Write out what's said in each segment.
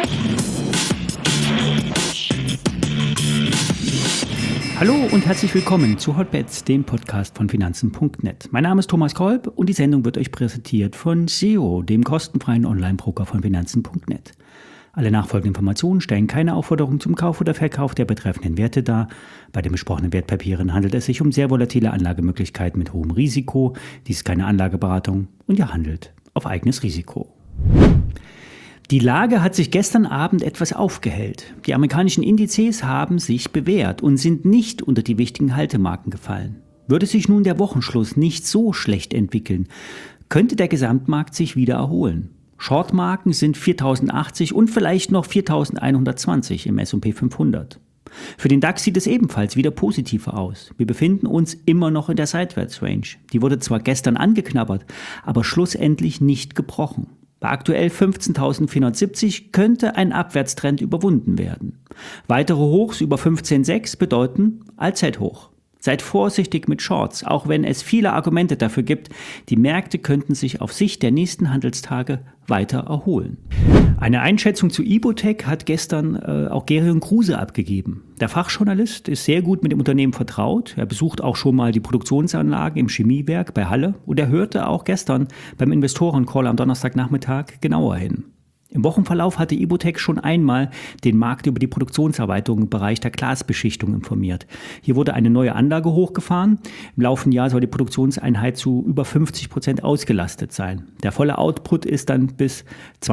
Hallo und herzlich willkommen zu Hotbets, dem Podcast von Finanzen.net. Mein Name ist Thomas Kolb und die Sendung wird euch präsentiert von SEO, dem kostenfreien Online-Broker von Finanzen.net. Alle nachfolgenden Informationen stellen keine Aufforderung zum Kauf oder Verkauf der betreffenden Werte dar. Bei den besprochenen Wertpapieren handelt es sich um sehr volatile Anlagemöglichkeiten mit hohem Risiko. Dies ist keine Anlageberatung und ihr handelt auf eigenes Risiko. Die Lage hat sich gestern Abend etwas aufgehellt. Die amerikanischen Indizes haben sich bewährt und sind nicht unter die wichtigen Haltemarken gefallen. Würde sich nun der Wochenschluss nicht so schlecht entwickeln, könnte der Gesamtmarkt sich wieder erholen. Shortmarken sind 4080 und vielleicht noch 4120 im S&P 500. Für den DAX sieht es ebenfalls wieder positiver aus. Wir befinden uns immer noch in der Seitwärtsrange. Die wurde zwar gestern angeknabbert, aber schlussendlich nicht gebrochen. Bei aktuell 15.470 könnte ein Abwärtstrend überwunden werden. Weitere Hochs über 15.6 bedeuten Allzeithoch. Seid vorsichtig mit Shorts, auch wenn es viele Argumente dafür gibt. Die Märkte könnten sich auf Sicht der nächsten Handelstage weiter erholen. Eine Einschätzung zu Ibotec hat gestern auch Gerion Kruse abgegeben. Der Fachjournalist ist sehr gut mit dem Unternehmen vertraut. Er besucht auch schon mal die Produktionsanlagen im Chemiewerk bei Halle und er hörte auch gestern beim Investorencall am Donnerstagnachmittag genauer hin. Im Wochenverlauf hatte Ibotec schon einmal den Markt über die Produktionserweiterung im Bereich der Glasbeschichtung informiert. Hier wurde eine neue Anlage hochgefahren. Im laufenden Jahr soll die Produktionseinheit zu über 50% ausgelastet sein. Der volle Output ist dann bis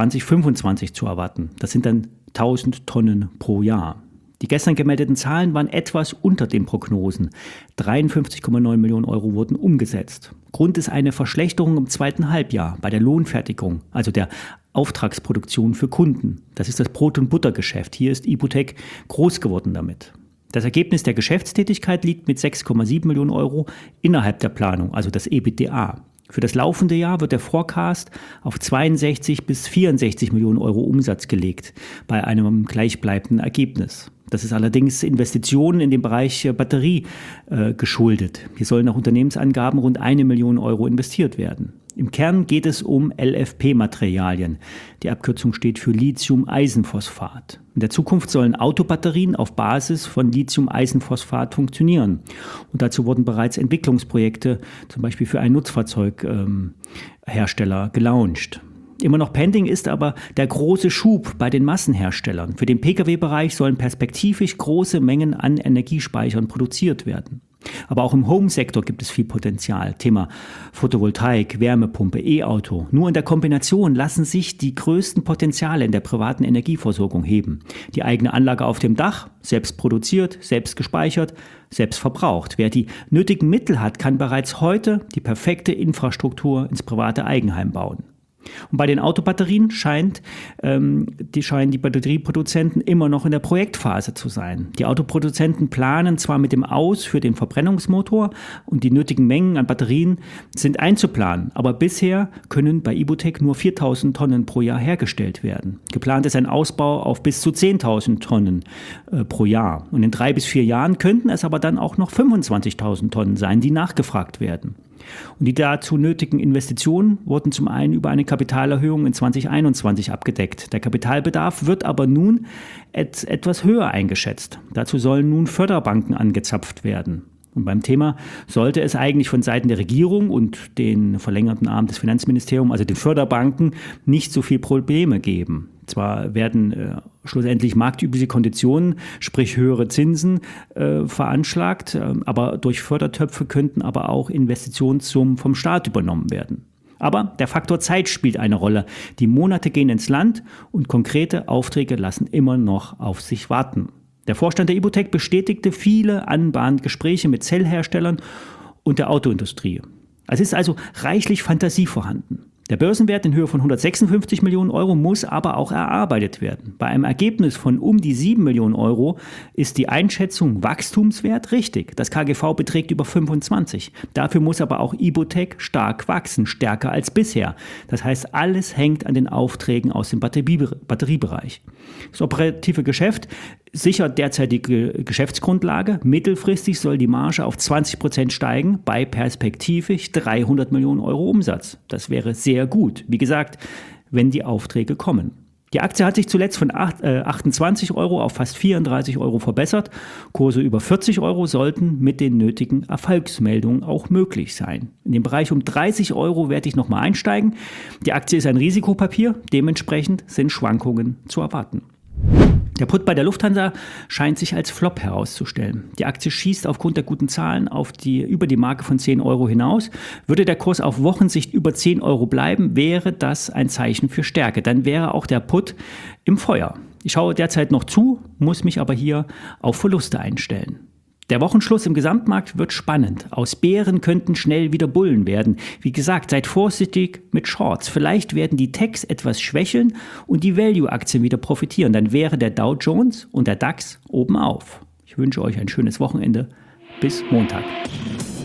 2025 zu erwarten. Das sind dann 1000 Tonnen pro Jahr. Die gestern gemeldeten Zahlen waren etwas unter den Prognosen. 53,9 Millionen Euro wurden umgesetzt. Grund ist eine Verschlechterung im zweiten Halbjahr bei der Lohnfertigung, also der Auftragsproduktion für Kunden. Das ist das Brot- und Buttergeschäft. Hier ist Ibotec groß geworden damit. Das Ergebnis der Geschäftstätigkeit liegt mit 6,7 Millionen Euro innerhalb der Planung, also das EBITDA. Für das laufende Jahr wird der Forecast auf 62 bis 64 Millionen Euro Umsatz gelegt, bei einem gleichbleibenden Ergebnis. Das ist allerdings Investitionen in den Bereich Batterie geschuldet. Hier sollen nach Unternehmensangaben rund 1 Million Euro investiert werden. Im Kern geht es um LFP-Materialien. Die Abkürzung steht für Lithium-Eisenphosphat. In der Zukunft sollen Autobatterien auf Basis von Lithium-Eisenphosphat funktionieren. Und dazu wurden bereits Entwicklungsprojekte, zum Beispiel für einen Nutzfahrzeughersteller, gelauncht. Immer noch pending ist aber der große Schub bei den Massenherstellern. Für den Pkw-Bereich sollen perspektivisch große Mengen an Energiespeichern produziert werden. Aber auch im Home-Sektor gibt es viel Potenzial. Thema Photovoltaik, Wärmepumpe, E-Auto. Nur in der Kombination lassen sich die größten Potenziale in der privaten Energieversorgung heben. Die eigene Anlage auf dem Dach, selbst produziert, selbst gespeichert, selbst verbraucht. Wer die nötigen Mittel hat, kann bereits heute die perfekte Infrastruktur ins private Eigenheim bauen. Und bei den Autobatterien scheinen die Batterieproduzenten immer noch in der Projektphase zu sein. Die Autoproduzenten planen zwar mit dem Aus für den Verbrennungsmotor und die nötigen Mengen an Batterien sind einzuplanen, aber bisher können bei Ibotec nur 4.000 Tonnen pro Jahr hergestellt werden. Geplant ist ein Ausbau auf bis zu 10.000 Tonnen pro Jahr. Und in 3 bis 4 Jahren könnten es aber dann auch noch 25.000 Tonnen sein, die nachgefragt werden. Und die dazu nötigen Investitionen wurden zum einen über eine Kapitalerhöhung in 2021 abgedeckt. Der Kapitalbedarf wird aber nun etwas höher eingeschätzt. Dazu sollen nun Förderbanken angezapft werden. Und beim Thema sollte es eigentlich von Seiten der Regierung und den verlängerten Arm des Finanzministeriums, also den Förderbanken, nicht so viel Probleme geben. Zwar werden schlussendlich marktübliche Konditionen, sprich höhere Zinsen, veranschlagt, aber durch Fördertöpfe könnten aber auch Investitionssummen vom Staat übernommen werden. Aber der Faktor Zeit spielt eine Rolle. Die Monate gehen ins Land und konkrete Aufträge lassen immer noch auf sich warten. Der Vorstand der Ibotec bestätigte viele anbahnende Gespräche mit Zellherstellern und der Autoindustrie. Es ist also reichlich Fantasie vorhanden. Der Börsenwert in Höhe von 156 Millionen Euro muss aber auch erarbeitet werden. Bei einem Ergebnis von um die 7 Millionen Euro ist die Einschätzung Wachstumswert richtig. Das KGV beträgt über 25. Dafür muss aber auch Ibotec stark wachsen, stärker als bisher. Das heißt, alles hängt an den Aufträgen aus dem Batteriebereich. Das operative Geschäft sichert derzeitige Geschäftsgrundlage. Mittelfristig soll die Marge auf 20% steigen, bei perspektivisch 300 Millionen Euro Umsatz. Das wäre sehr gut. Wie gesagt, wenn die Aufträge kommen. Die Aktie hat sich zuletzt von 28 Euro auf fast 34 Euro verbessert. Kurse über 40 Euro sollten mit den nötigen Erfolgsmeldungen auch möglich sein. In dem Bereich um 30 Euro werde ich nochmal einsteigen. Die Aktie ist ein Risikopapier, dementsprechend sind Schwankungen zu erwarten. Der Put bei der Lufthansa scheint sich als Flop herauszustellen. Die Aktie schießt aufgrund der guten Zahlen über die Marke von 10 Euro hinaus. Würde der Kurs auf Wochensicht über 10 Euro bleiben, wäre das ein Zeichen für Stärke. Dann wäre auch der Put im Feuer. Ich schaue derzeit noch zu, muss mich aber hier auf Verluste einstellen. Der Wochenschluss im Gesamtmarkt wird spannend. Aus Bären könnten schnell wieder Bullen werden. Wie gesagt, seid vorsichtig mit Shorts. Vielleicht werden die Techs etwas schwächeln und die Value-Aktien wieder profitieren. Dann wäre der Dow Jones und der DAX oben auf. Ich wünsche euch ein schönes Wochenende. Bis Montag.